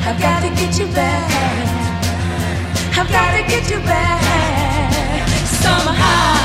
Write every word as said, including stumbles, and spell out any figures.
I've got to get you back. I've got to get you back somehow.